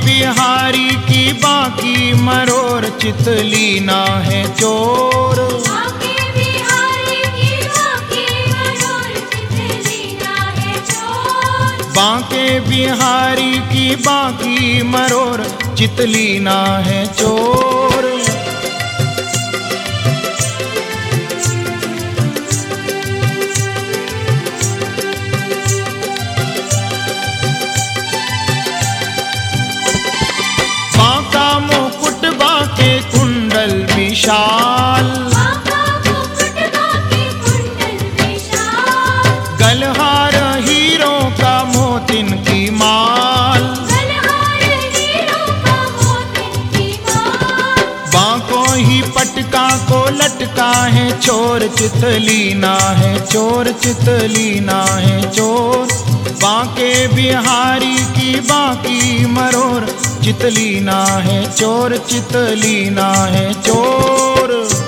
बिहारी की बाकी मरोर, चितली ना है चोर। बांके बिहारी की बाकी मरोर, चितली ना है चोर। बांके बिहारी की बाकी मरोर, चितली ना है चोर। बांका मुकुट बांके कुंडल विशाल, बांका मुकुट बांके कुंडल विशाल। गलहार हीरों का मोतिन की माल, गलहार हीरों का मोतिन की माल। बांको ही पटका को लटका है चोर, चितली ना है चोर, चितली ना है चोर। बांके बिहारी की बाकी मरोर, चितली ना है चोर, चितली ना है चोर।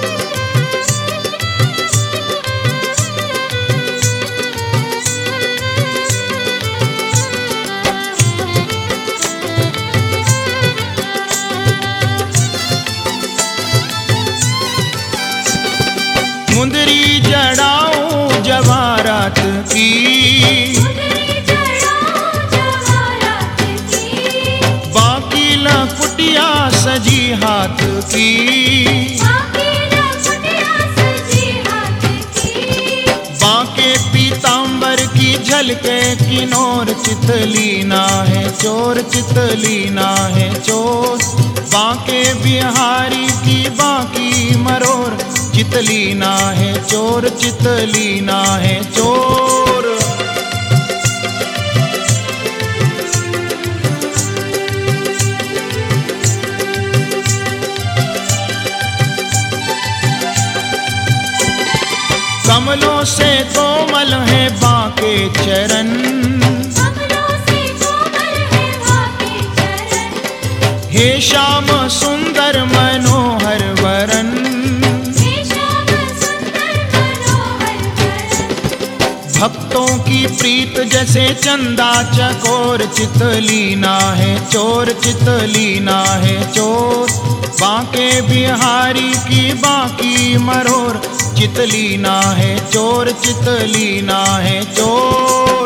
मुंदरी जड़ाऊं जवारात की, मुंदरी जड़ाऊं जवारात की। बाकी लकुटिया सजी हाथ की, बांके लकुटिया सजी हाथ की। बांके पीतांबर की झलके किनोर, चितली ना है चोर, चितली ना है चोर। बांके बिहारी की बाकी मरोर, चितली ना है चोर, चितली ना है चोर। कमलों से कोमल है बांके चरण, कमलों से कोमल है बांके चरण। हे श्याम सुंदर मनोहर वरन। हे श्याम सुंदर मनोहर वरन। भक्तों की प्रीत जैसे चंदा चकोर, चितली ना है चोर, चितली ना है चोर। बांके बिहारी की बाकी मरोर, चितली ना है चोर, चितली ना है चोर।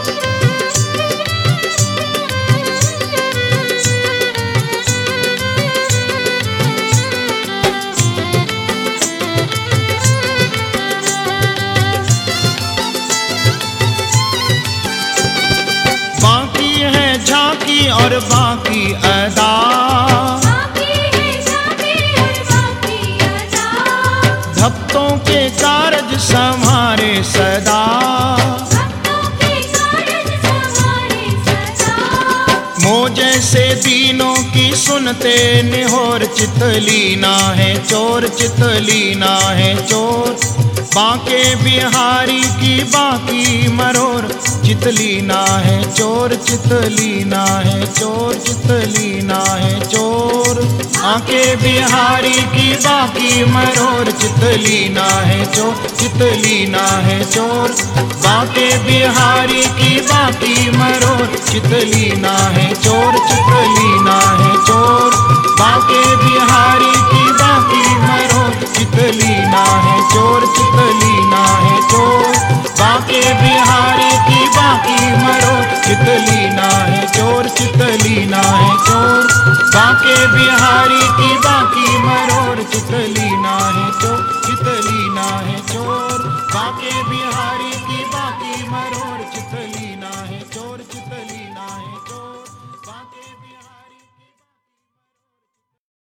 बाकी है झांकी और बाकी अदा, बांकी है झांकी और बांकी अदा। भक्तों के कारज संभारे सदा। भक्तों के कारज संभारे सदा। मोह जैसे दीनों की सुनते निहोर, चितली ना है चोर, चितली ना है चोर। बांके बिहारी की बाकी मरोर, चितली ना है चोर, चितली ना है चोर, चितली ना है चोर। बांके बिहारी की बाकी मरोर, चितली ना है चोर, चितली ना है चोर। बांके बिहारी की बाकी मरोर, चितली ना है चोर, चितली ना है चोर। बांके बिहारी की बाकी मरोर, चितली ना है चोर, चितली ना है